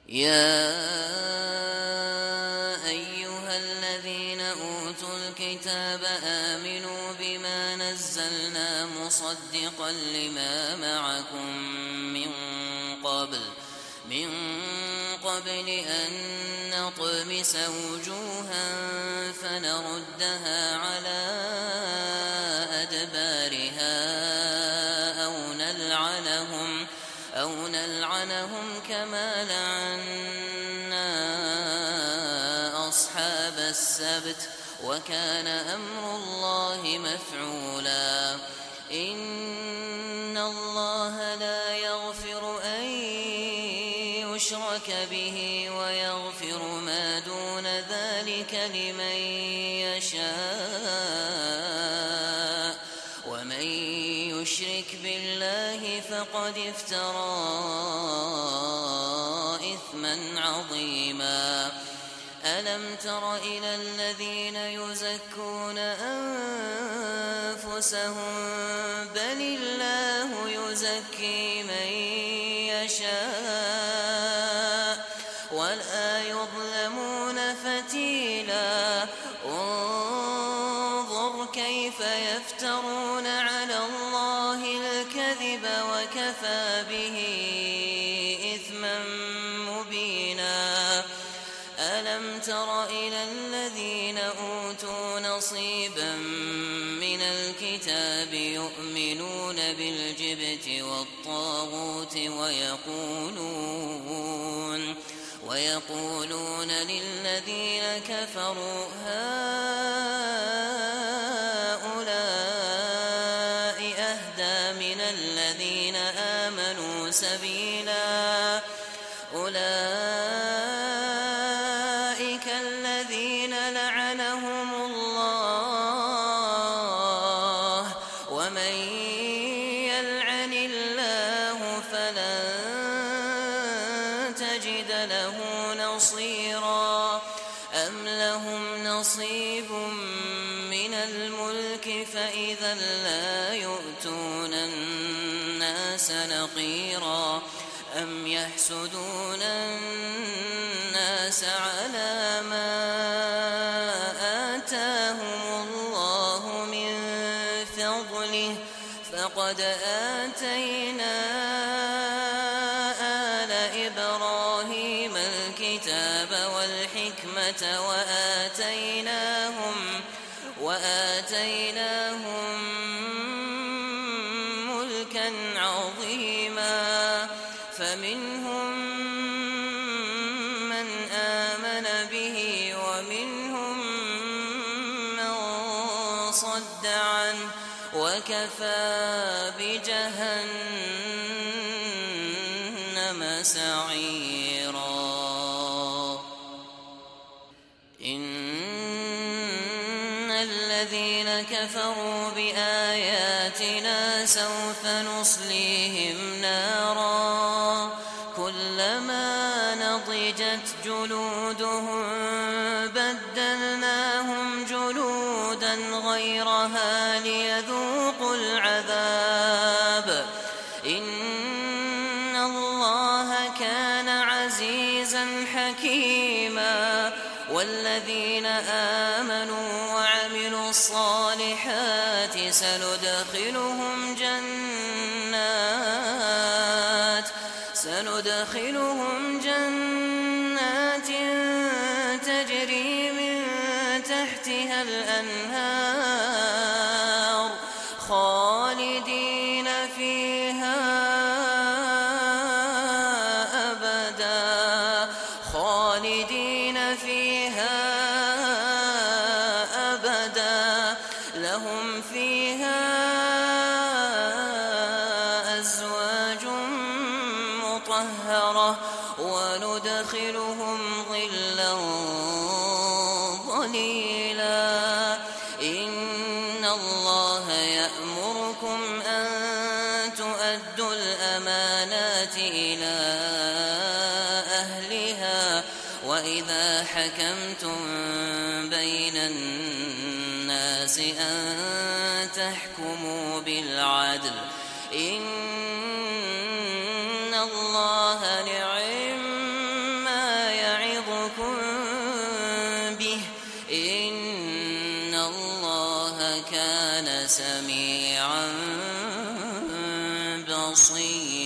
يا أيها الذين أوتوا الكتاب آمنوا بما نزلنا مصدقا لما معكم من قبل أن نطمس وجوها فنردها على أدبارها أو نلعنهم كما لعنا أصحاب السبت وكان أمر الله مفعولا إن الله لا يغفر أن يشرك به ويغفر ما دون ذلك لمن يشاء ومن يشرك بالله فقد افترى إثما عظيما ألم تر إلى الذين يزكون أنفسهم بل الله يزكي من يشاء ولا يظلمون فتيلا انظر كيف يفترون على الله الكذب وكفى به إثما مبينا ألم تر إلى الذين أوتوا نصيبا من الكتاب يؤمنون بالجبت والطاغوت ويقولون للذين كفروا هؤلاء أهدى من الذين آمنوا سبيلا أولئك الذين لعنهم الله ومن يلعن الله فلن تجد له نصيرا أم لهم نصيب من الملك فإذا لا يؤتون الناس نقيرا أم يحسدون الناس على ما آتاهم الله من فضله فقد آتينا آل إبراهيم الكتاب والحكمة وآتيناهم ملكا عظيما فمنهم من آمن به ومنهم من صد عنه وكفى بجهنم سعيرا إن الذين كفروا بآياتنا سوف نصليهم نارا كلما نضجت جلودهم بدلناهم جلودا غيرها ليذوقوا العذاب إن الله كان عزيزا حكيما والذين آمنوا وعملوا الصالحات سندخلهم جنات تجري من تحتها الأنهار خالدين فيها أبدا لهم فيها أزواج مطهرة وندخلهم ظلا ظليلا إن الله يأمركم أن تؤدوا الأمانات إلى أهلها وإذا حكمتم بين الناس أن تحكموا بالعدل إن الله نعم به إن الله كان سميعا بصيرا